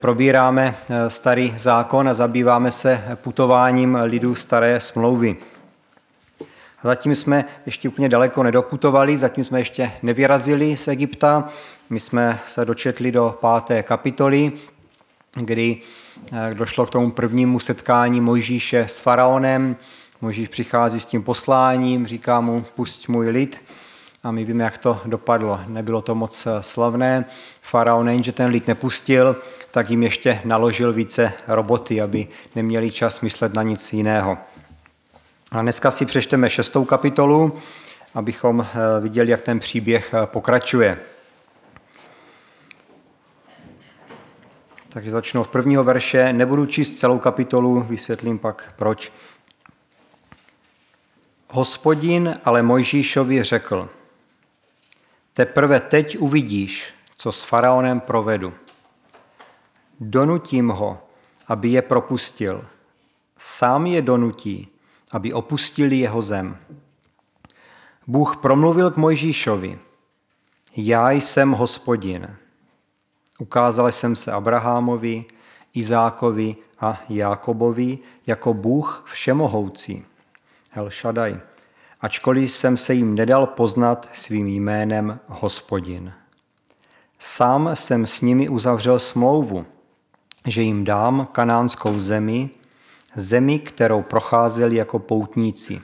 Probíráme Starý zákon a zabýváme se putováním lidu Staré smlouvy. Zatím jsme ještě úplně daleko nedoputovali, zatím jsme ještě nevyrazili z Egypta. My jsme se dočetli do 5. kapitoly, kdy došlo k tomu prvnímu setkání Mojžíše s faraonem. Mojžíš přichází s tím posláním, říká mu, pusť můj lid. A my víme, jak to dopadlo. Nebylo to moc slavné. Faraon nejenže ten lid nepustil, tak jim ještě naložil více roboty, aby neměli čas myslet na nic jiného. A dneska si přečteme 6. kapitolu, abychom viděli, jak ten příběh pokračuje. Takže začnu od 1. verše. Nebudu číst celou kapitolu, vysvětlím pak proč. Hospodin ale Mojžíšovi řekl: Teprve teď uvidíš, co s faraonem provedu. Donutím ho, aby je propustil. Sám je donutí, aby opustili jeho zem. Bůh promluvil k Mojžíšovi: Já jsem Hospodin. Ukázal jsem se Abrahamovi, Izákovi a Jákobovi jako Bůh všemohoucí, El Shaddai, ačkoliv jsem se jim nedal poznat svým jménem Hospodin. Sám jsem s nimi uzavřel smlouvu, že jim dám kanánskou zemi, zemi, kterou procházeli jako poutníci.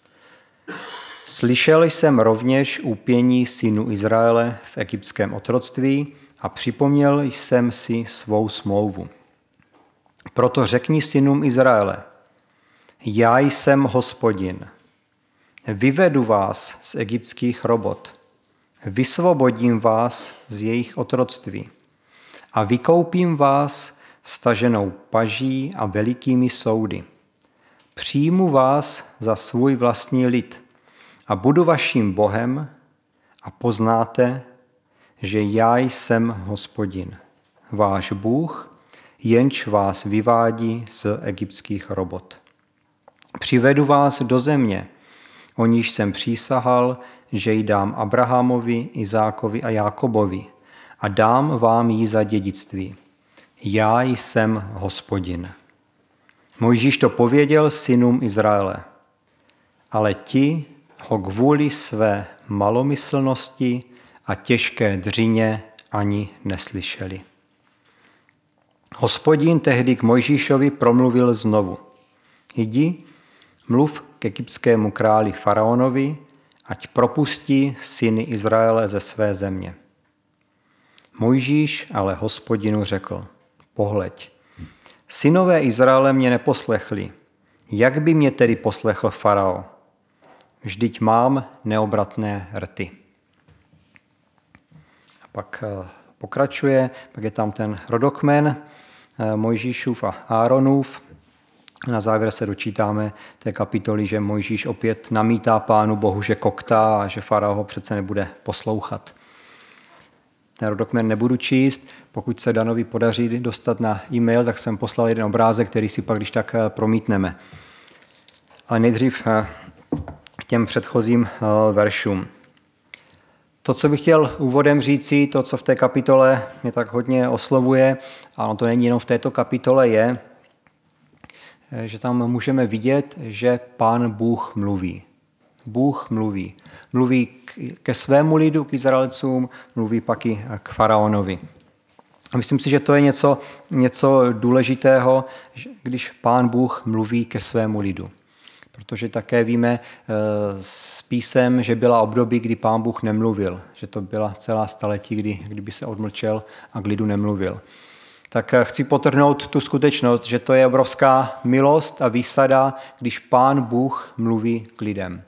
Slyšel jsem rovněž úpění synů Izraele v egyptském otroctví a připomněl jsem si svou smlouvu. Proto řekni synům Izraele: Já jsem Hospodin. Vyvedu vás z egyptských robot, vysvobodím vás z jejich otroctví a vykoupím vás vztaženou paží a velikými soudy. Přijmu vás za svůj vlastní lid a budu vaším Bohem a poznáte, že já jsem Hospodin, váš Bůh, jenž vás vyvádí z egyptských robot. Přivedu vás do země, o níž jsem přísahal, že ji dám Abrahamovi, Izákovi a Jákobovi a dám vám ji za dědictví. Já jsem Hospodin. Mojžíš to pověděl synům Izraele, ale ti ho kvůli své malomyslnosti a těžké dřině ani neslyšeli. Hospodin tehdy k Mojžíšovi promluvil znovu: Jdi, mluv k egyptskému králi faraonovi, ať propustí syny Izraele ze své země. Mojžíš ale Hospodinu řekl: Pohleď, synové Izraele mě neposlechli. Jak by mě tedy poslechl farao? Vždyť mám neobratné rty. A pak pokračuje, pak je tam ten rodokmen Mojžíšův a Áronův. Na závěr se dočítáme té kapitoly, že Mojžíš opět namítá Pánu Bohu, že koktá a že farao ho přece nebude poslouchat. Ten rodokmen nebudu číst, pokud se Danovi podaří dostat na e-mail, tak jsem poslal jeden obrázek, který si pak když tak promítneme. Ale nejdřív k těm předchozím veršům. To, co bych chtěl úvodem říci, to, co v té kapitole mě tak hodně oslovuje, a ono to není jenom v této kapitole, je, že tam můžeme vidět, že Pán Bůh mluví. Bůh mluví. Mluví ke svému lidu, k Izraelcům, mluví pak i k faraonovi. A myslím si, že to je něco důležitého, když Pán Bůh mluví ke svému lidu. Protože také víme z písem, že byla období, kdy Pán Bůh nemluvil, že to byla celá staletí, kdyby se odmlčel a k lidu nemluvil. Tak chci podtrhnout tu skutečnost, že to je obrovská milost a výsada, když Pán Bůh mluví k lidem.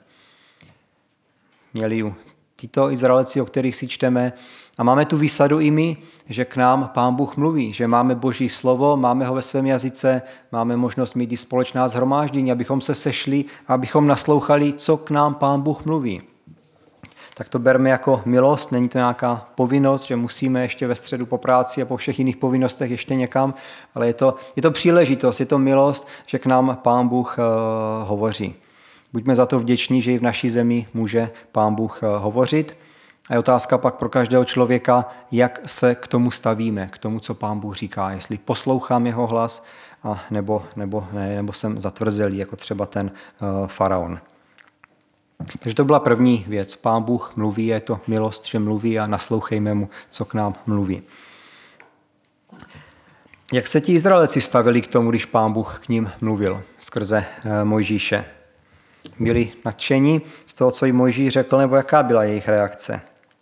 Měli tyto Izraelci, o kterých si čteme, a máme tu výsadu i my, že k nám Pán Bůh mluví, že máme Boží slovo, máme ho ve svém jazyce, máme možnost mít i společná shromáždění, abychom se sešli a abychom naslouchali, co k nám Pán Bůh mluví. Tak to berme jako milost, není to nějaká povinnost, že musíme ještě ve středu po práci a po všech jiných povinnostech ještě někam, ale je to příležitost, je to milost, že k nám Pán Bůh hovoří. Buďme za to vděční, že i v naší zemi může Pán Bůh hovořit A je otázka pak pro každého člověka, jak se k tomu stavíme, k tomu, co Pán Bůh říká. Jestli poslouchám jeho hlas, nebo jsem zatvrzelý, jako třeba ten faraon. Takže to byla první věc. Pán Bůh mluví, je to milost, že mluví a naslouchejme mu, co k nám mluví. Jak se ti Izraelci stavili k tomu, když Pán Bůh k ním mluvil skrze Mojžíše? Byli nadšeni z toho, co jim Mojžíš řekl, nebo jaká byla jejich reakce?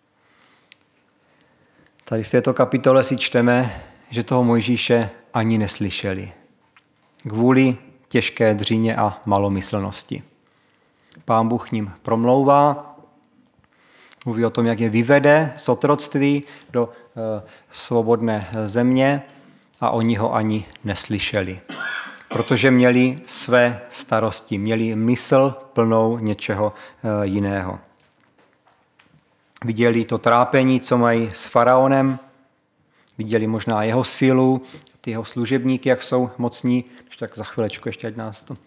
Tady v této kapitole si čteme, že toho Mojžíše ani neslyšeli. Kvůli těžké dřině a malomyslnosti. Pán Bůh k ním promlouvá, mluví o tom, jak je vyvede z otroctví do svobodné země a oni ho ani neslyšeli. Protože měli své starosti, měli mysl plnou něčeho jiného. Viděli to trápení, co mají s faraonem, viděli možná jeho sílu, ty jeho služebníky, jak jsou mocní, tak za chvilečku ještě ať nás to.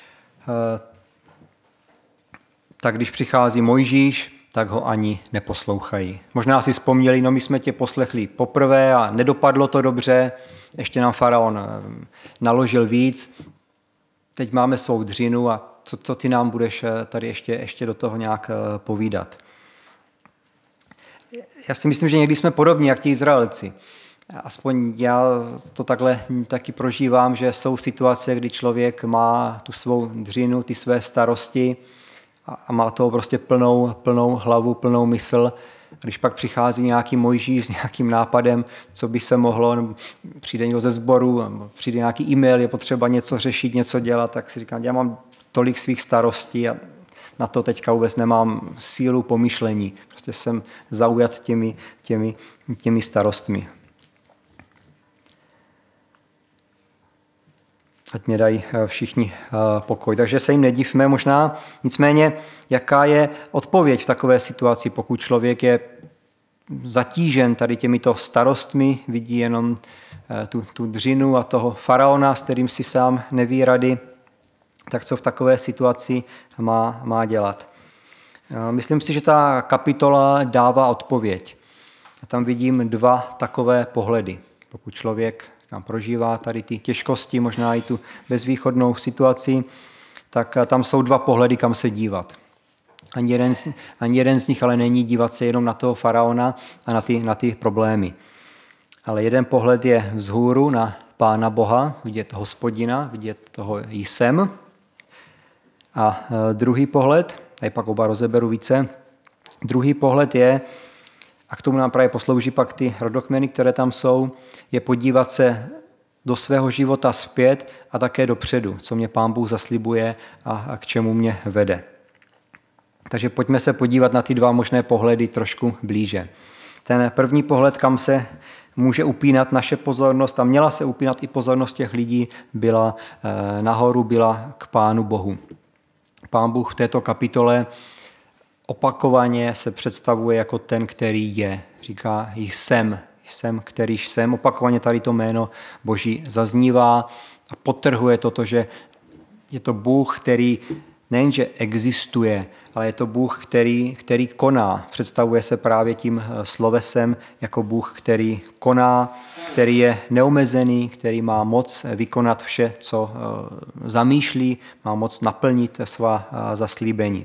Tak když přichází Mojžíš, tak ho ani neposlouchají. Možná si vzpomněli, no my jsme tě poslechli poprvé a nedopadlo to dobře, ještě nám faraon naložil víc, teď máme svou dřinu a co ty nám budeš tady ještě do toho nějak povídat. Já si myslím, že někdy jsme podobní, jak ti Izraelci. Aspoň já to takhle taky prožívám, že jsou situace, kdy člověk má tu svou dřinu, ty své starosti a má toho prostě plnou hlavu, plnou mysl. Když pak přichází nějaký Mojžíš s nějakým nápadem, co by se mohlo, přijde někdo ze sboru, přijde nějaký e-mail, je potřeba něco řešit, něco dělat, tak si říkám, já mám tolik svých starostí a na to teďka vůbec nemám sílu pomyšlení. Prostě jsem zaujat těmi starostmi. Ať mě dají všichni pokoj. Takže se jim nedivme možná. Nicméně, jaká je odpověď v takové situaci, pokud člověk je zatížen tady těmito starostmi, vidí jenom tu dřinu a toho faraona, s kterým si sám neví rady, tak co v takové situaci má dělat? Myslím si, že ta kapitola dává odpověď. A tam vidím dva takové pohledy. Pokud člověk tam prožívá tady ty těžkosti, možná i tu bezvýchodnou situaci, tak tam jsou dva pohledy, kam se dívat. Ani jeden z nich ale není dívat se jenom na toho faraona a na ty problémy. Ale jeden pohled je vzhůru na Pána Boha, vidět Hospodina, vidět toho Jsem. A druhý pohled, tady pak oba rozeberu více, druhý pohled je, a k tomu nám právě poslouží pak ty rodokmeny, které tam jsou, je podívat se do svého života zpět a také dopředu, co mě Pán Bůh zaslibuje a k čemu mě vede. Takže pojďme se podívat na ty dva možné pohledy trošku blíže. Ten první pohled, kam se může upínat naše pozornost a měla se upínat i pozornost těch lidí, byla nahoru, byla k Pánu Bohu. Pán Bůh v této kapitole opakovaně se představuje jako ten, který je. Říká, jsem, kterýž jsem. Opakovaně tady to jméno Boží zaznívá a podtrhuje toto, že je to Bůh, který nejenže existuje, ale je to Bůh, který koná. Představuje se právě tím slovesem jako Bůh, který koná, který je neomezený, který má moc vykonat vše, co zamýšlí, má moc naplnit svá zaslíbení.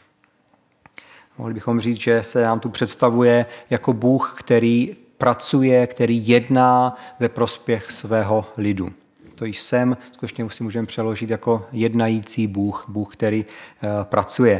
Mohli bychom říct, že se nám tu představuje jako Bůh, který pracuje, který jedná ve prospěch svého lidu. To jsem, skutečně si můžeme přeložit jako jednající Bůh, Bůh, který pracuje.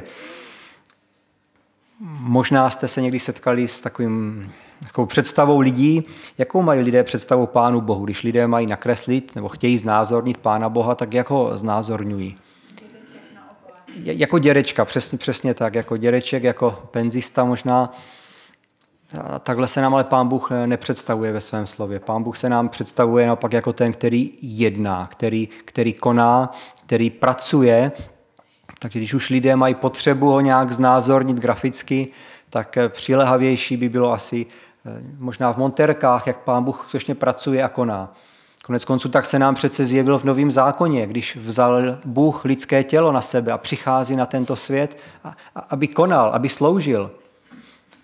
Možná jste se někdy setkali s takovou představou lidí, jakou mají lidé představu Pánu Bohu. Když lidé mají nakreslit nebo chtějí znázornit Pána Boha, tak jak ho znázorňují? Jako dědečka, přesně tak, jako dědeček, jako penzista možná. Takhle se nám ale Pán Bůh nepředstavuje ve svém slově. Pán Bůh se nám představuje naopak jako ten, který jedná, který koná, který pracuje. Takže když už lidé mají potřebu ho nějak znázornit graficky, tak přilehavější by bylo asi možná v montérkách, jak Pán Bůh skutečně pracuje a koná. Konec konců tak se nám přece zjevil v Novém zákoně, když vzal Bůh lidské tělo na sebe a přichází na tento svět, aby konal, aby sloužil.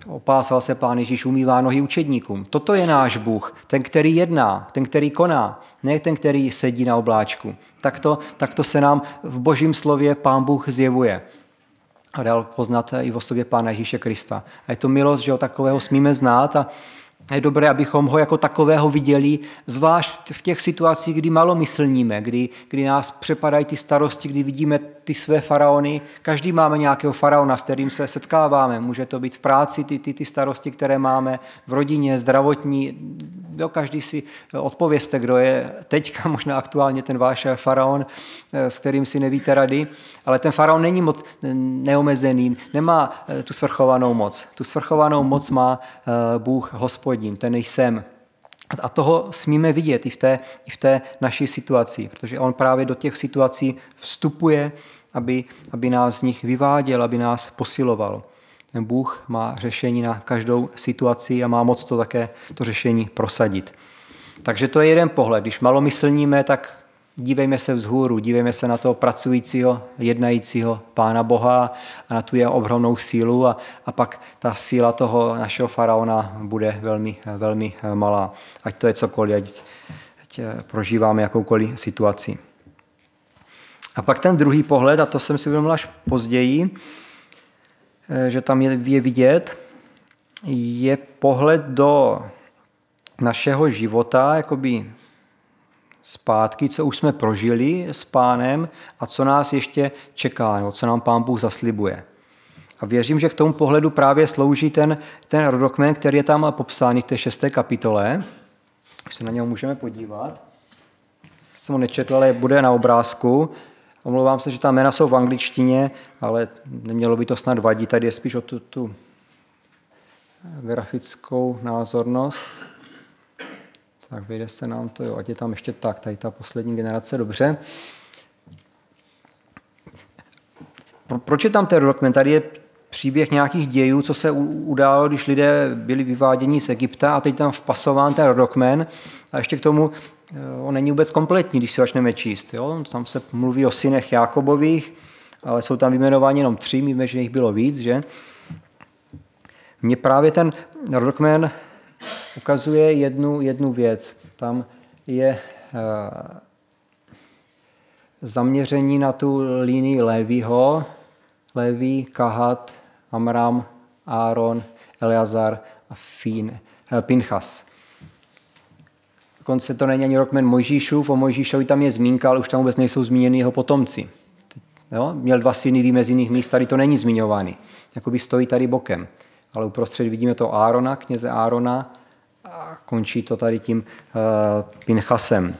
Opásal se Pán Ježíš, umývá nohy učedníkům. Toto je náš Bůh, ten, který jedná, ten, který koná, ne ten, který sedí na obláčku. Takto se nám v Božím slově Pán Bůh zjevuje. A dal poznat i v osobě Pána Ježíše Krista. A je to milost, že ho takového smíme znát a je dobré, abychom ho jako takového viděli, zvlášť v těch situacích, kdy malomyslníme, kdy nás přepadají ty starosti, kdy vidíme ty své faraony. Každý máme nějakého faraona, s kterým se setkáváme. Může to být v práci, ty starosti, které máme, v rodině, zdravotní. Každý si odpovězte, kdo je teďka možná aktuálně ten váš faraon, s kterým si nevíte rady. Ale ten faraon není moc neomezený, nemá tu svrchovanou moc. Tu svrchovanou moc má Bůh Hospodin, ten jsem. A toho smíme vidět i v té naší situaci, protože on právě do těch situací vstupuje, aby nás z nich vyváděl, aby nás posiloval. Ten Bůh má řešení na každou situaci a má moc to také to řešení prosadit. Takže to je jeden pohled. Když malomyslníme, tak dívejme se vzhůru, dívejme se na toho pracujícího, jednajícího Pána Boha a na tu jeho ohromnou sílu a pak ta síla toho našeho faraona bude velmi, velmi malá. Ať to je cokoliv, ať prožíváme jakoukoliv situaci. A pak ten druhý pohled, a to jsem si uvědomil až později, že tam je vidět, je pohled do našeho života, jakoby zpátky, co už jsme prožili s Pánem a co nás ještě čeká, nebo co nám Pán Bůh zaslibuje. A věřím, že k tomu pohledu právě slouží ten rodokmen, který je tam popsán v té 6. kapitole. Už se na něho můžeme podívat. Jsem ho nečetl, ale bude na obrázku. Omlouvám se, že ta jména jsou v angličtině, ale nemělo by to snad vadit. Tady je spíš o tu grafickou názornost. Tak vyjde se nám to, jo, ať je tam ještě tak, tady ta poslední generace, dobře. Proč je tam ten rodokmen? Tady je příběh nějakých dějů, co se událo, když lidé byli vyváděni z Egypta a teď tam vpasován ten rodokmen a ještě k tomu on není vůbec kompletní, když si začneme číst. Jo? Tam se mluví o synech Jákobových, ale jsou tam vyjmenováni jenom 3, víme, že jich bylo víc, že? Mně právě ten rodokmen ukazuje jednu věc. Tam je zaměření na tu linii Lévího. Léví, Kahat, Amram, Áron, Eleazar a Pinchas. Dokonce to není ani rodokmen Mojžíšův, o Mojžíšovi tam je zmínka, ale už tam vůbec nejsou zmíněni jeho potomci. Jo? Měl 2 syny, víme z jiných míst, tady to není zmiňovány. Jakoby stojí tady bokem. Ale uprostřed vidíme to Árona, kněze Árona, a končí to tady tím Pinchasem.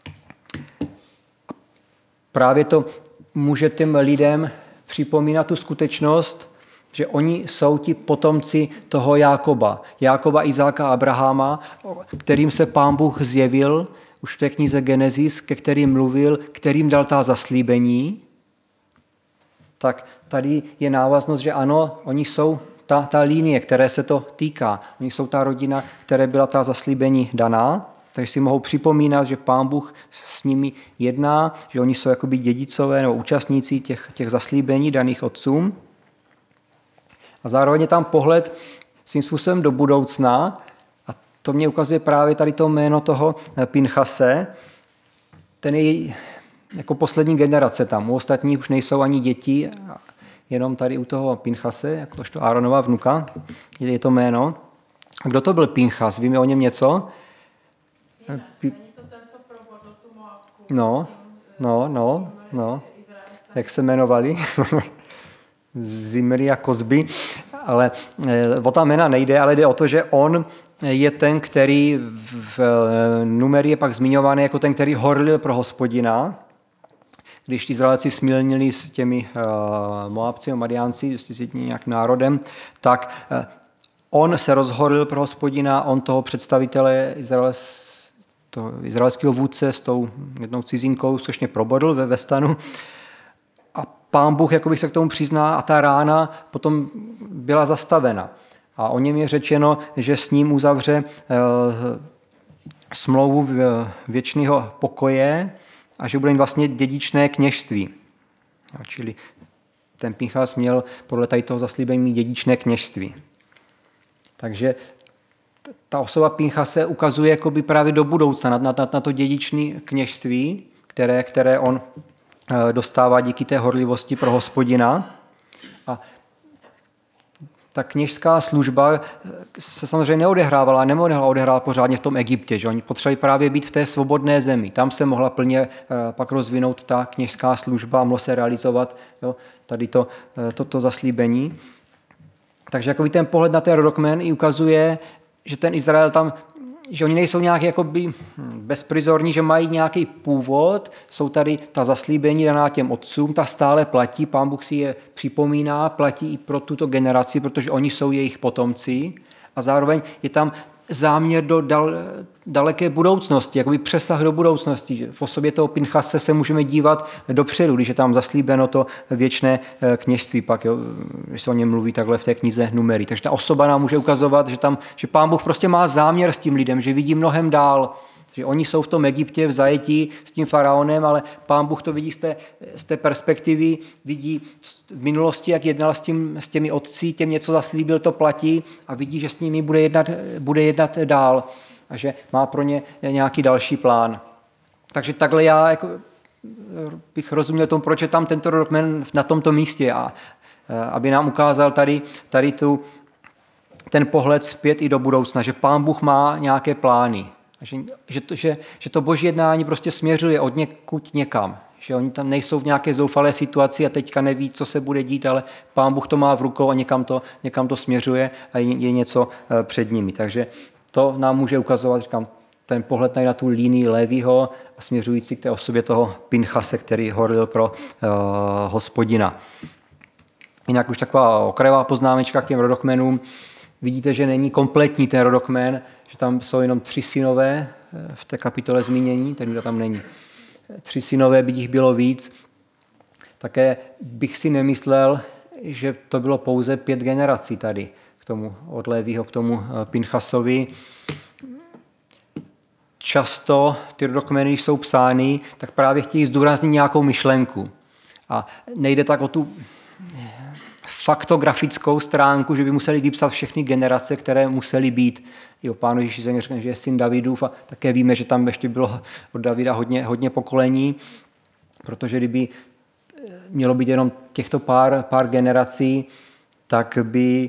Právě to může těm lidem připomínat tu skutečnost, že oni jsou ti potomci toho Jákoba, Izáka a Abrahama, kterým se Pán Bůh zjevil už v té knize Genesis, ke kterým mluvil, kterým dal ta zaslíbení. Tak tady je návaznost, že ano, oni jsou ta linie, které se to týká. Oni jsou ta rodina, které byla ta zaslíbení daná, takže si mohou připomínat, že Pán Bůh s nimi jedná, že oni jsou jakoby dědicové nebo účastníci těch zaslíbení daných otcům. A zároveň je tam pohled svým způsobem do budoucna a to mě ukazuje právě tady to jméno toho Pinchase. Ten je jako poslední generace tam. U ostatních už nejsou ani děti, jenom tady u toho Pinchase, jakožto Áronova vnuka, je to jméno. A kdo to byl Pinchas? Víme o něm něco? Není to ten, co provodil tu Moabku? No. Jak se jmenovali? Zimri a Kozby. Ale o ta jména nejde, ale jde o to, že on je ten, který v Numerii je pak zmiňovaný jako ten, který horlil pro Hospodina. Když Izraelci smilnili s těmi Moabci a Madiánci, s tím nějakým národem, tak on se rozhorlil pro Hospodina, on toho představitele toho izraelského vůdce s tou jednou cizinkou skutečně probodl ve stanu. A Pán Bůh jakoby se k tomu přizná a ta rána potom byla zastavena. A o něm je řečeno, že s ním uzavře smlouvu věčného pokoje a že bude jim vlastně dědičné kněžství. Čili ten Pinchas měl podle tady toho zaslíbení dědičné kněžství. Takže ta osoba Pinchase ukazuje jakoby právě do budoucna na to dědičné kněžství, které on dostává díky té horlivosti pro Hospodina. A ta kněžská služba se samozřejmě nemohla odehrát pořádně v tom Egyptě. Že? Oni potřebovali právě být v té svobodné zemi. Tam se mohla plně pak rozvinout ta kněžská služba a mohlo se realizovat tady toto zaslíbení. Takže jakoby ten pohled na ten rodokmen i ukazuje, že ten Izrael tam, že oni nejsou nějak jakoby bezprizorní, že mají nějaký původ, jsou tady ta zaslíbení daná těm otcům, ta stále platí, Pán Bůh si je připomíná, platí i pro tuto generaci, protože oni jsou jejich potomci a zároveň je tam záměr do daleké budoucnosti, jakoby přesah do budoucnosti. V osobě toho Pinchase se můžeme dívat dopředu, když je tam zaslíbeno to věčné kněžství, pak když se o něm mluví takhle v té knize Numery. Takže ta osoba nám může ukazovat, že Pán Bůh prostě má záměr s tím lidem, že vidí mnohem dál, že oni jsou v tom Egyptě v zajetí s tím faraonem, ale Pán Bůh to vidí z té perspektivy, vidí v minulosti, jak jednal s těmi otci, těm něco zaslíbil, to platí a vidí, že s nimi bude jednat dál a že má pro ně nějaký další plán. Takže takhle já bych rozuměl tomu, proč je tam tento rodokmen na tomto místě a aby nám ukázal tady ten pohled zpět i do budoucna, že Pán Bůh má nějaké plány. Že to boží jednání prostě směřuje od někud někam. Že oni tam nejsou v nějaké zoufalé situaci a teďka neví, co se bude dít, ale Pán Bůh to má v rukou a někam to směřuje a je něco před nimi. Takže to nám může ukazovat, říkám, ten pohled na tu línii Lévího a směřující k té osobě toho Pinchase, který horlil pro Hospodina. Jinak už taková okrajová poznámečka k těm rodokmenům. Vidíte, že není kompletní ten rodokmen, že tam jsou jenom 3 synové v té kapitole zmínění, ten tam není. 3 synové, by jich bylo víc. Také bych si nemyslel, že to bylo pouze 5 generací tady k tomu od Lévího, k tomu Pinchasovi. Často ty rodokmeny, když jsou psány, tak právě chtějí zdůraznit nějakou myšlenku. A nejde tak o tu faktografickou stránku, že by museli vypsat všechny generace, které musely být. Jo, Pán Ježíš řekne, že je syn Davidův a také víme, že tam ještě bylo od Davida hodně pokolení, protože kdyby mělo být jenom těchto pár generací, tak by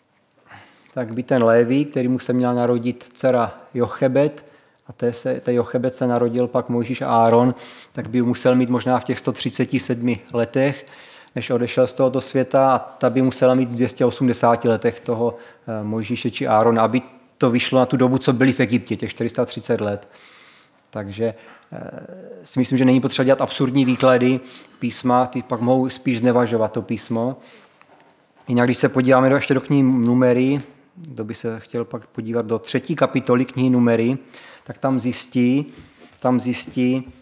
ten Léví, který mu se měl narodit dcera Jochebed, a té Jochebed se narodil pak Mojžíš a Áron, tak by musel mít možná v těch 137 letech, než odešel z tohoto světa, a ta by musela mít v 280 letech toho Mojžíše či Árona, aby to vyšlo na tu dobu, co byli v Egyptě, těch 430 let. Takže si myslím, že není potřeba dělat absurdní výklady písma, ty pak mohou spíš znevažovat to písmo. Jinak, když se podíváme ještě do knihy Numery, kdo by se chtěl pak podívat do 3. kapitoly knihy Numery, tak tam zjistí,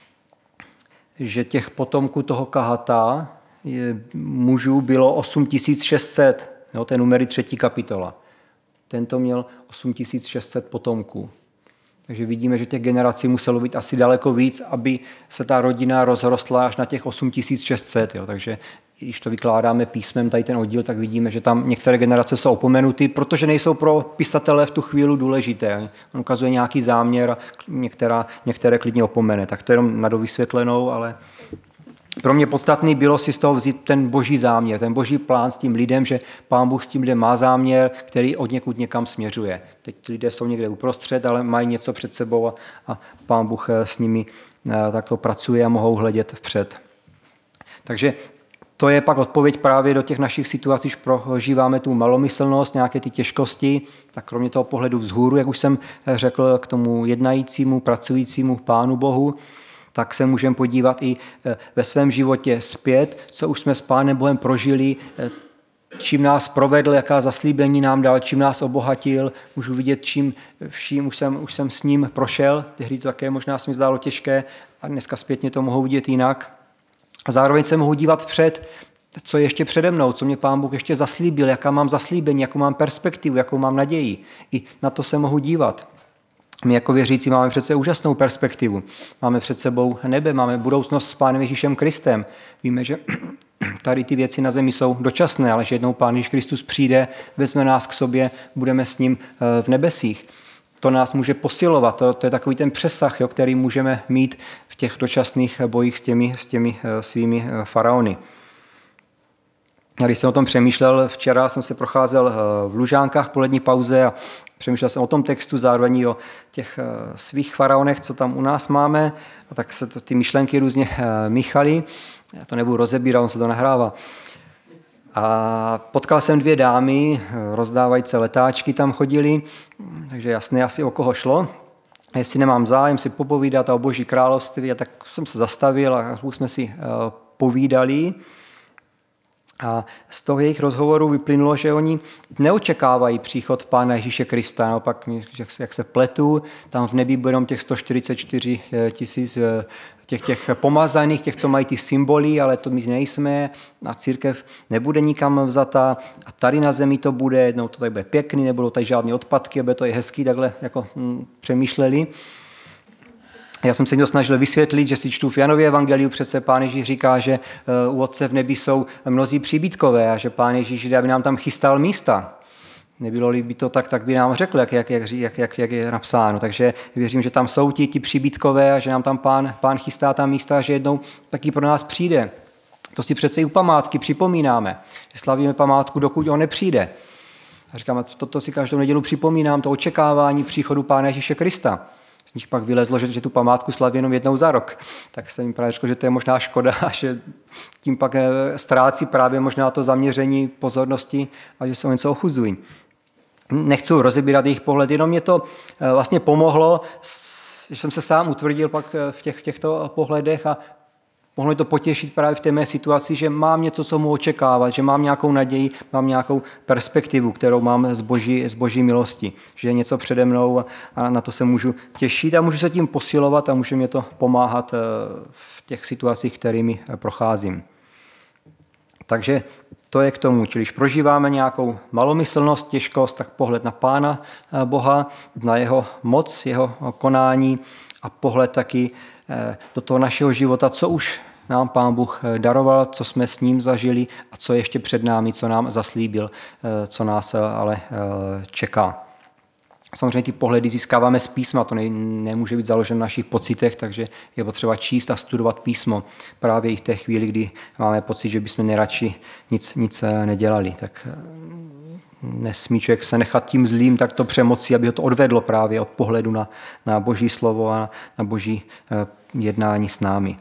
že těch potomků toho Kahata mužů bylo 8600, jo, to je Numery 3. kapitola. Tento měl 8600 potomků. Takže vidíme, že těch generací muselo být asi daleko víc, aby se ta rodina rozrostla až na těch 8600. Jo. Takže když to vykládáme písmem, tady ten oddíl, tak vidíme, že tam některé generace jsou opomenuty, protože nejsou pro pisatele v tu chvíli důležité. On ukazuje nějaký záměr a některé klidně opomene. Tak to je jenom na dovysvětlenou, ale pro mě podstatný bylo si z toho vzít ten boží záměr, ten boží plán s tím lidem, že Pán Bůh s tím lidem má záměr, který od někud někam směřuje. Teď lidé jsou někde uprostřed, ale mají něco před sebou a Pán Bůh s nimi takto pracuje a mohou hledět vpřed. Takže to je pak odpověď právě do těch našich situací, když prožíváme tu malomyslnost, nějaké ty těžkosti, tak kromě toho pohledu vzhůru, jak už jsem řekl, k tomu jednajícímu, pracujícímu Pánu Bohu, tak se můžeme podívat i ve svém životě zpět, co už jsme s Pánem Bohem prožili, čím nás provedl, jaká zaslíbení nám dal, čím nás obohatil. Můžu vidět, čím vším už jsem s ním prošel. Tehdy to také možná se mi zdálo těžké a dneska zpětně to mohu vidět jinak. A zároveň se mohu dívat vpřed, co je ještě přede mnou, co mě Pán Bůh ještě zaslíbil, jaká mám zaslíbení, jakou mám perspektivu, jakou mám naději. I na to se mohu dívat. My jako věřící máme přece úžasnou perspektivu. Máme před sebou nebe, máme budoucnost s Pánem Ježíšem Kristem. Víme, že tady ty věci na zemi jsou dočasné, ale že jednou Pán Ježíš Kristus přijde, vezme nás k sobě, budeme s ním v nebesích. To nás může posilovat, to je takový ten přesah, jo, který můžeme mít v těch dočasných bojích s těmi svými faraony. A když jsem o tom přemýšlel, včera jsem se procházel v Lužánkách po lední pauze a přemýšlel jsem o tom textu, zároveň o těch svých faraonech, co tam u nás máme, a tak se ty myšlenky různě míchaly. Já to nebudu rozebírat, on se to nahrává. A potkal jsem 2 dámy, rozdávající letáčky tam chodili, takže jasné asi o koho šlo. A jestli nemám zájem si popovídat o Boží království, a tak jsem se zastavil a jsme si povídali. A z toho jejich rozhovoru vyplynulo, že oni neočekávají příchod Pána Ježíše Krista. Naopak, jak se pletu, tam v nebi budou těch 144 000 těch pomazaných, těch, co mají ty symboly, ale to my nejsme a církev nebude nikam vzata. A tady na zemi to bude, jednou to tady bude pěkný, nebudou tady žádné odpadky, aby to je hezký, takhle jako přemýšleli. Já jsem se někdo snažil vysvětlit, že si čtu v Janově evangeliu, přece Pán Ježíš říká, že u Otce v nebi jsou mnozí příbytkové a že Pán Ježíš jde, aby nám tam chystal místa. Nebylo-li by to tak by nám řekl, jak je napsáno. Takže věřím, že tam jsou ti příbytkové a že nám tam pán chystá tam místa a že jednou taky pro nás přijde. To si přece i u památky připomínáme. Že slavíme památku, dokud on nepřijde. A říkáme, toto si každou nedělu připomínám, to očekávání příchodu Pána Ježíše Krista. Z nich pak vylezlo, že tu památku slaví jenom jednou za rok. Tak jsem jim právě řekl, že to je možná škoda a že tím pak ztrácí právě možná to zaměření pozornosti a že se o něco ochuzují. Nechci rozebírat jejich pohled, jenom mě to vlastně pomohlo, že jsem se sám utvrdil pak v těchto pohledech a mohlo mi to potěšit právě v té mé situaci, že mám něco, co mu očekávat, že mám nějakou naději, mám nějakou perspektivu, kterou mám z boží milosti, že je něco přede mnou a na to se můžu těšit a můžu se tím posilovat a může mě to pomáhat v těch situacích, kterými procházím. Takže to je k tomu, čili když prožíváme nějakou malomyslnost, těžkost, tak pohled na Pána Boha, na jeho moc, jeho konání a pohled taky do toho našeho života, co už nám Pán Bůh daroval, co jsme s ním zažili a co ještě před námi, co nám zaslíbil, co nás ale čeká. Samozřejmě ty pohledy získáváme z písma, to nemůže být založeno na našich pocitech, takže je potřeba číst a studovat písmo právě i v té chvíli, kdy máme pocit, že bychom nejradši nic nedělali. Tak nesmí člověk se nechat tím zlým takto přemoci, aby ho to odvedlo právě od pohledu na Boží slovo a na Boží jednání s námi.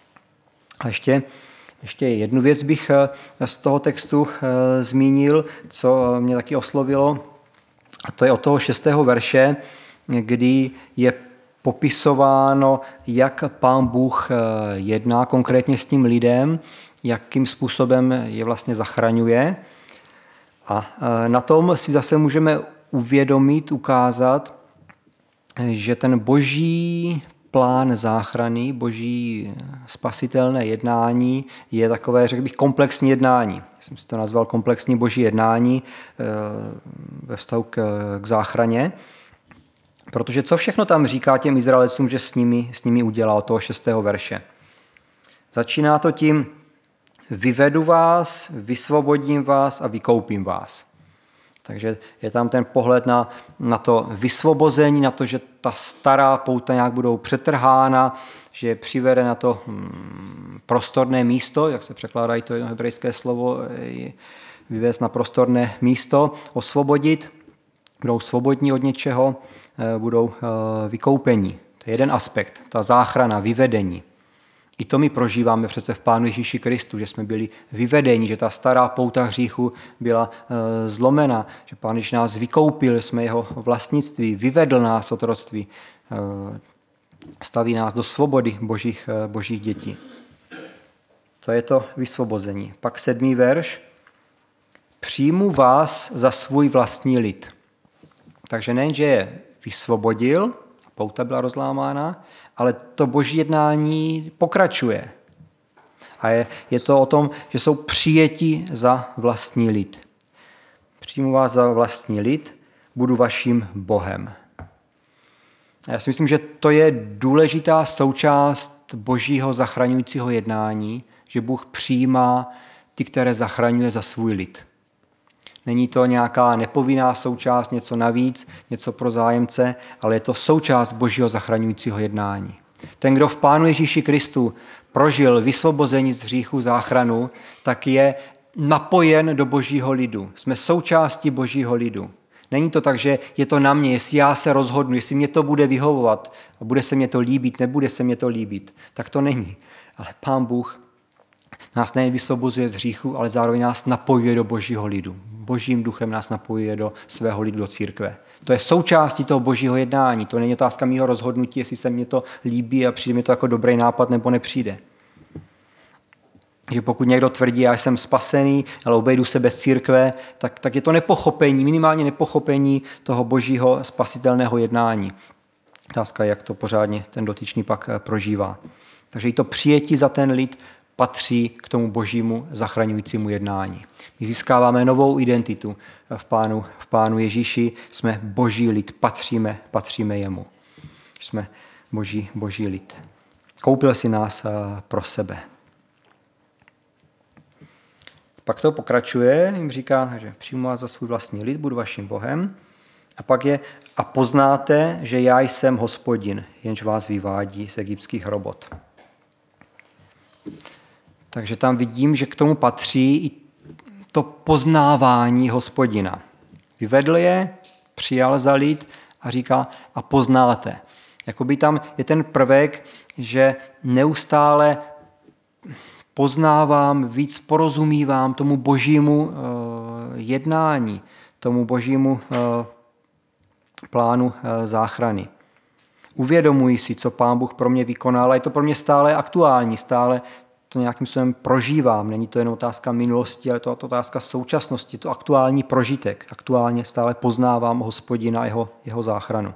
A ještě jednu věc bych z toho textu zmínil, co mě taky oslovilo, a to je od toho 6. verše, kdy je popisováno, jak Pán Bůh jedná konkrétně s tím lidem, jakým způsobem je vlastně zachraňuje. A na tom si zase můžeme uvědomit, ukázat, že ten boží plán záchrany, boží spasitelné jednání je takové, řekl bych, komplexní jednání. Já jsem si to nazval komplexní boží jednání ve vztahu k záchraně, protože co všechno tam říká těm Izraelcům, že s nimi udělá od toho 6. verše. Začíná to tím, vyvedu vás, vysvobodím vás a vykoupím vás. Takže je tam ten pohled na to vysvobození, na to, že ta stará pouta nějak budou přetrhána, že přivede na to prostorné místo, jak se překládají to jedno hebrejské slovo, vyvést na prostorné místo, osvobodit, budou svobodní od něčeho, budou vykoupení. To je jeden aspekt, ta záchrana, vyvedení. I to my prožíváme přece v Pánu Ježíši Kristu, že jsme byli vyvedeni, že ta stará pouta hříchu byla zlomena, že Pán Ježíš nás vykoupil, jsme jeho vlastnictví, vyvedl nás od otroctví, staví nás do svobody božích dětí. To je to vysvobození. Pak 7. verš. Přijmu vás za svůj vlastní lid. Takže nejenže je vysvobodil, pouta byla rozlámána, ale to boží jednání pokračuje. A je to o tom, že jsou přijeti za vlastní lid. Přijmu vás za vlastní lid, budu vaším Bohem. A já si myslím, že to je důležitá součást božího zachraňujícího jednání, že Bůh přijímá ty, které zachraňuje za svůj lid. Není to nějaká nepovinná součást, něco navíc, něco pro zájemce, ale je to součást Božího zachraňujícího jednání. Ten, kdo v Pánu Ježíši Kristu prožil vysvobození z hříchu, záchranu, tak je napojen do Božího lidu. Jsme součástí Božího lidu. Není to tak, že je to na mě, jestli já se rozhodnu, jestli mě to bude vyhovovat a bude se mě to líbit, nebude se mě to líbit. Tak to není. Ale Pán Bůh nás nejen vysvobozuje z hříchu, ale zároveň nás napojuje do Božího lidu. Božím duchem nás napojuje do svého lidu, do církve. To je součástí toho Božího jednání. To není otázka mýho rozhodnutí, jestli se mně to líbí a přijde mi to jako dobrý nápad nebo nepřijde. Že pokud někdo tvrdí, já jsem spasený, ale obejdu se bez církve, tak je to nepochopení, minimálně nepochopení toho Božího spasitelného jednání. Otázka je, jak to pořádně ten dotyčný pak prožívá. Takže i to přijetí za ten lid patří k tomu Božímu zachraňujícímu jednání. My získáváme novou identitu v Pánu Ježíši, jsme Boží lid, patříme jemu. Jsme Boží lid. Koupil si nás pro sebe. Pak to pokračuje, jim říká, že přijmu vás za svůj vlastní lid, budu vaším Bohem. A pak je, a poznáte, že já jsem Hospodin, jenž vás vyvádí z egyptských robot. Takže tam vidím, že k tomu patří i to poznávání Hospodina. Vyvedl je, přijal za lid a říká, a poznáte. Jakoby tam je ten prvek, že neustále poznávám, víc porozumívám tomu Božímu jednání, tomu Božímu plánu záchrany. Uvědomuji si, co Pán Bůh pro mě vykonal, a je to pro mě stále aktuální, stále to nějakým způsobem prožívám. Není to jen otázka minulosti, ale je to otázka současnosti, to aktuální prožitek. Aktuálně stále poznávám Hospodina a jeho záchranu.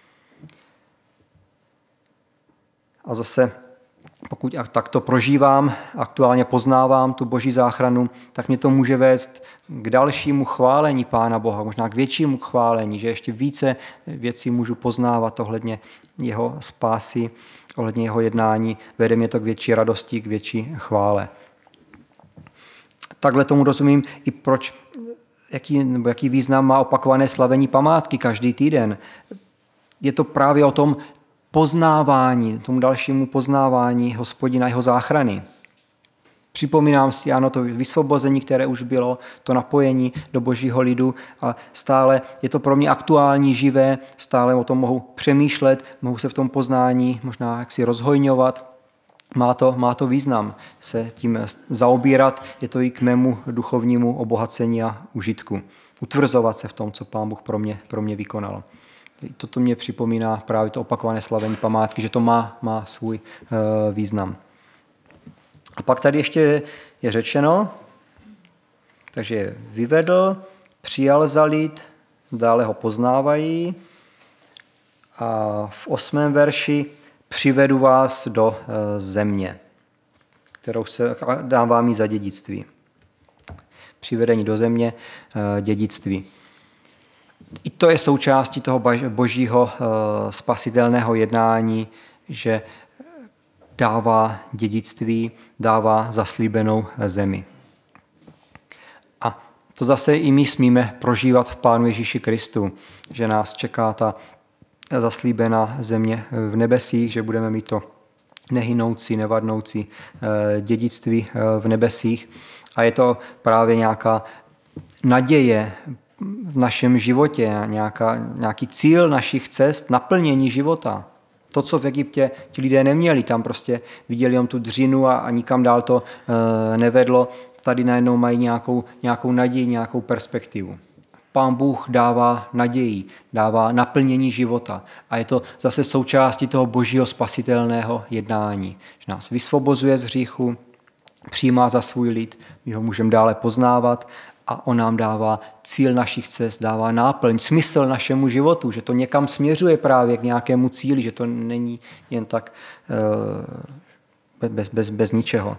A zase, pokud takto prožívám, aktuálně poznávám tu Boží záchranu, tak mě to může vést k dalšímu chválení Pána Boha, možná k většímu chválení, že ještě více věcí můžu poznávat ohledně jeho spásy, ohledně jeho jednání, vede mě to k větší radosti, k větší chvále. Takhle tomu rozumím i jaký význam má opakované slavení památky každý týden. Je to právě o tom poznávání, tomu dalšímu poznávání Hospodina, jeho záchrany. Připomínám si, ano, to vysvobození, které už bylo, to napojení do Božího lidu a stále je to pro mě aktuální, živé, stále o tom mohu přemýšlet, mohu se v tom poznání možná jaksi rozhojňovat. Má to význam se tím zaobírat, je to i k mému duchovnímu obohacení a užitku. Utvrzovat se v tom, co Pán Bůh pro mě vykonal. Toto mě připomíná právě to opakované slavení památky, že to má svůj význam. A pak tady ještě je řečeno, takže vyvedl, přijal za lid, dále ho poznávají a v 8. verši přivedu vás do země, kterou se dám vám za dědictví. Přivedení do země, dědictví. I to je součástí toho Božího spasitelného jednání, že dává dědictví, dává zaslíbenou zemi. A to zase i my smíme prožívat v Pánu Ježíši Kristu, že nás čeká ta zaslíbená země v nebesích, že budeme mít to nehynoucí, nevadnoucí dědictví v nebesích. A je to právě nějaká naděje v našem životě, nějaký cíl našich cest, naplnění života. To, co v Egyptě ti lidé neměli, tam prostě viděli jenom tu dřinu a nikam dál to nevedlo. Tady najednou mají nějakou naději, nějakou perspektivu. Pán Bůh dává naději, dává naplnění života. A je to zase součástí toho Božího spasitelného jednání. Že nás vysvobozuje z hříchu, přijímá za svůj lid, my ho můžeme dále poznávat a on nám dává cíl našich cest, dává náplň, smysl našemu životu, že to někam směřuje právě k nějakému cíli, že to není jen tak bez ničeho.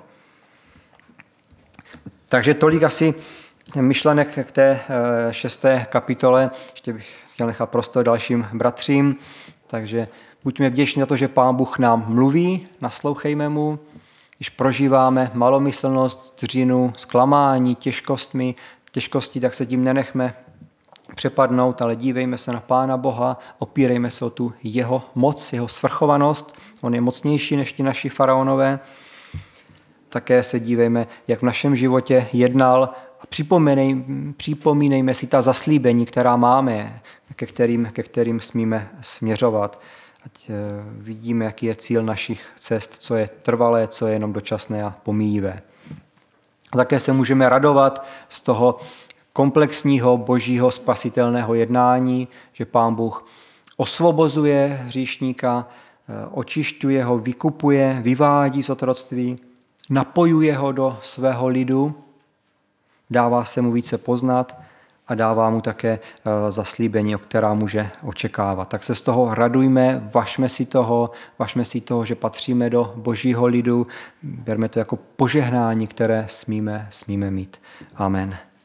Takže tolik asi myšlenek k té 6. kapitole. Ještě bych chtěl nechat prostor dalším bratřím. Takže buďme vděční za to, že Pán Bůh nám mluví, naslouchejme mu Když prožíváme malomyslnost, dřinu, zklamání, těžkosti, tak se tím nenechme přepadnout, ale dívejme se na Pána Boha, opírejme se o tu jeho moc, jeho svrchovanost. On je mocnější než ti naši faraonové. Také se dívejme, jak v našem životě jednal a připomínejme si ta zaslíbení, která máme, ke kterým smíme směřovat. Ať vidíme, jaký je cíl našich cest, co je trvalé, co je jenom dočasné a pomíjivé. A také se můžeme radovat z toho komplexního božího spasitelného jednání, že Pán Bůh osvobozuje hříšníka, očišťuje ho, vykupuje, vyvádí z otroctví, napojuje ho do svého lidu, dává se mu více poznat a dává mu také zaslíbení, o která může očekávat. Tak se z toho radujme, važme si toho, že patříme do božího lidu, berme to jako požehnání, které smíme mít. Amen.